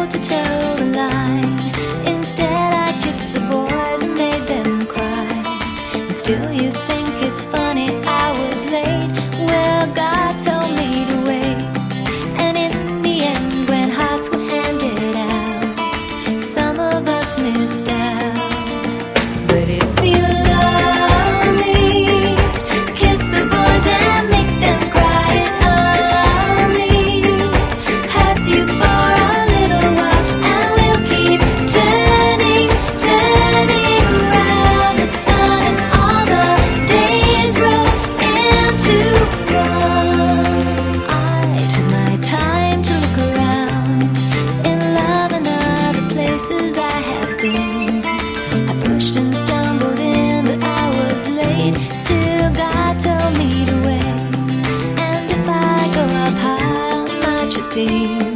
told to toe the line. Instead I kissed the boys and made them cry. And still you think it's funny I was late. Well, God told me to wait. And in the end, when hearts were handed out, some of us missed out. But if you love me, kiss the boys and make them cry. It only hurts you for a little while, and we'll keep turning, turning round. The sun and all the days roll into one. I took my time to look around, in love and other places I have been. I pushed and stumbled in, but I was late. Still God told me to wait. And if I go up high on my trapeze,